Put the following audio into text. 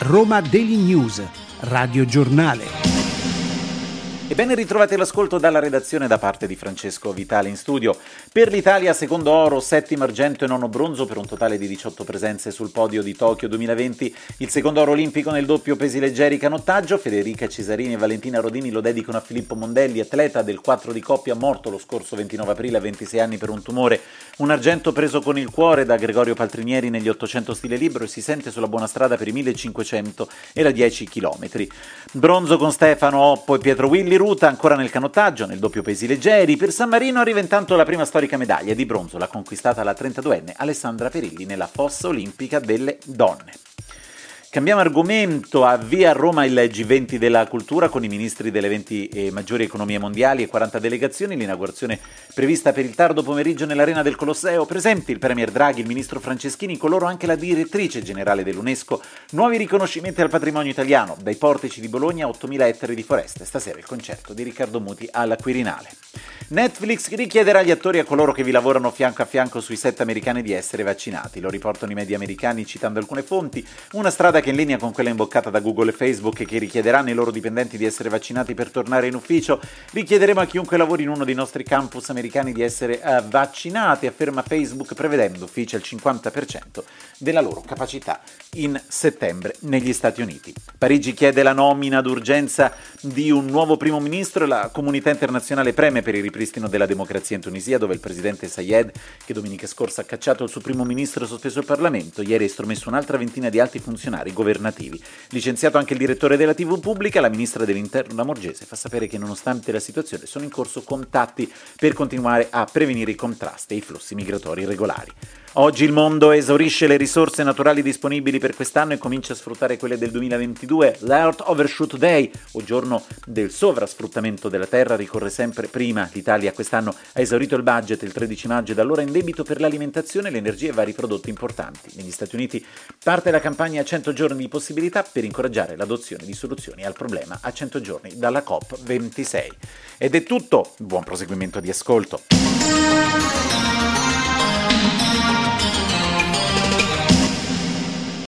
Roma Daily News, Radio Giornale. E ben ritrovati all'ascolto dalla redazione da parte di Francesco Vitale in studio. Per l'Italia secondo oro, settimo argento e nono bronzo per un totale di 18 presenze sul podio di Tokyo 2020. Il secondo oro olimpico nel doppio pesi leggeri canottaggio. Federica Cesarini e Valentina Rodini lo dedicano a Filippo Mondelli, atleta del 4 di coppia morto lo scorso 29 aprile a 26 anni per un tumore. Un argento preso con il cuore da Gregorio Paltrinieri negli 800 stile libero e si sente sulla buona strada per i 1500 e la 10 km. Bronzo con Stefano Oppo e Pietro Willi Ruta ancora nel canottaggio, nel doppio pesi leggeri. Per San Marino arriva intanto la prima storica medaglia di bronzo, l'ha conquistata la 32enne Alessandra Perilli nella fossa olimpica delle donne. Cambiamo argomento, avvia a Roma il G20 della cultura con i ministri delle 20 maggiori economie mondiali e 40 delegazioni, l'inaugurazione prevista per il tardo pomeriggio nell'arena del Colosseo, presenti il premier Draghi, il ministro Franceschini, con loro anche la direttrice generale dell'UNESCO, nuovi riconoscimenti al patrimonio italiano, dai portici di Bologna a 8.000 ettari di foreste, stasera il concerto di Riccardo Muti alla Quirinale. Netflix richiederà agli attori e a coloro che vi lavorano fianco a fianco sui set americani di essere vaccinati, lo riportano i media americani citando alcune fonti, una strada che in linea con quella imboccata da Google e Facebook e che richiederanno ai loro dipendenti di essere vaccinati per tornare in ufficio. Richiederemo a chiunque lavori in uno dei nostri campus americani di essere vaccinati, afferma Facebook, prevedendo uffici al 50% della loro capacità in settembre negli Stati Uniti. Parigi chiede la nomina d'urgenza di un nuovo primo ministro e la comunità internazionale preme per il ripristino della democrazia in Tunisia, dove il presidente Sayed, che domenica scorsa ha cacciato il suo primo ministro e sospeso il Parlamento, ieri ha estromesso un'altra ventina di alti funzionari governativi. Licenziato anche il direttore della TV pubblica, la ministra dell'Interno Lamorgese fa sapere che nonostante la situazione sono in corso contatti per continuare a prevenire i contrasti e i flussi migratori irregolari. Oggi il mondo esaurisce le risorse naturali disponibili per quest'anno e comincia a sfruttare quelle del 2022. L'Earth Overshoot Day, o giorno del sovrasfruttamento della terra, ricorre sempre prima. L'Italia quest'anno ha esaurito il budget il 13 maggio e da allora è in debito per l'alimentazione, l'energia e vari prodotti importanti. Negli Stati Uniti parte la campagna 100 giorni di possibilità per incoraggiare l'adozione di soluzioni al problema a 100 giorni dalla COP26. Ed è tutto, buon proseguimento di ascolto.